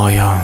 پایان.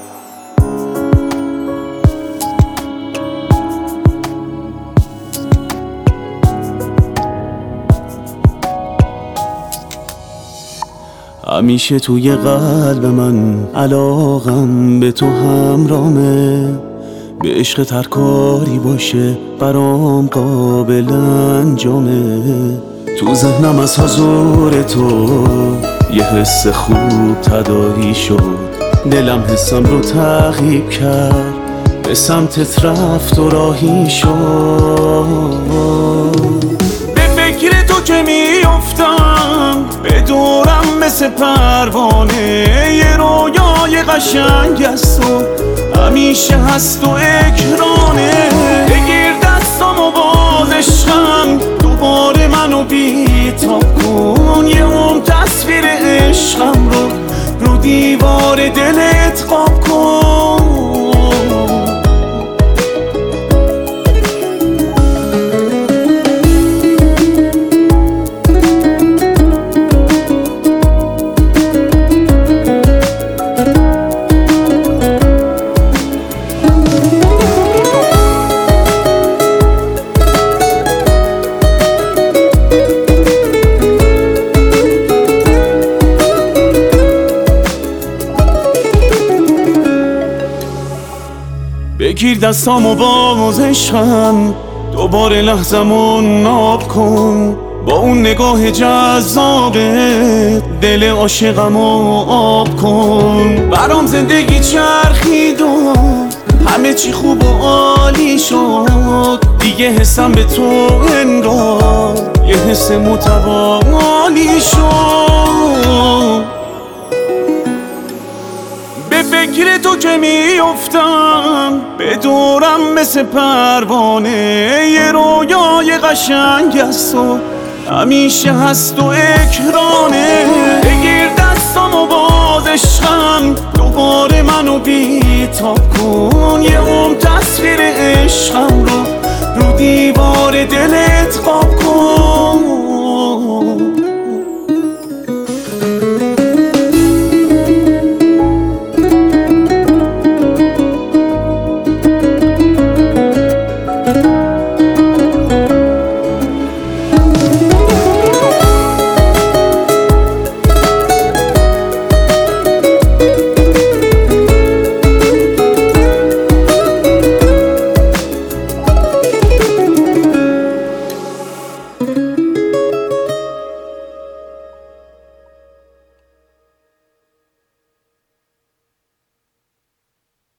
همیشه توی قلب من علاقم به تو همرامه، به عشق ترکاری باشه برام قابل انجامه. تو ذهنم از حضور تو یه حس خوب تداعی شد، دلم حسم رو تعقیب کرد، به سمتت رفت و راهی شد. به فکر تو که میافتم به دورم مثل پروانه، یه رویای قشنگ است و همیشه هست و اکرانه. بگیر دستم و باز عشقم دوباره منو بی‌تاب کن، یه تصویر عشقم رو دیوار دلت قاب کن. بگیر دستامو باز عشقم دوباره لحظمون ناب کن، با اون نگاه جذابت دل عاشقمو آب کن. برام زندگی چرخید و همه چی خوب و عالی شد، دیگه حسم به تو انگار یه حس متوالی شد. به فکر تو که میافتم به دورم مثل پروانه، یه رویای قشنگ است و همیشه هست و اکرانه. بگیر دستم و باز عشقم دوباره منو بی‌تاب کن، یه تصویر عشقم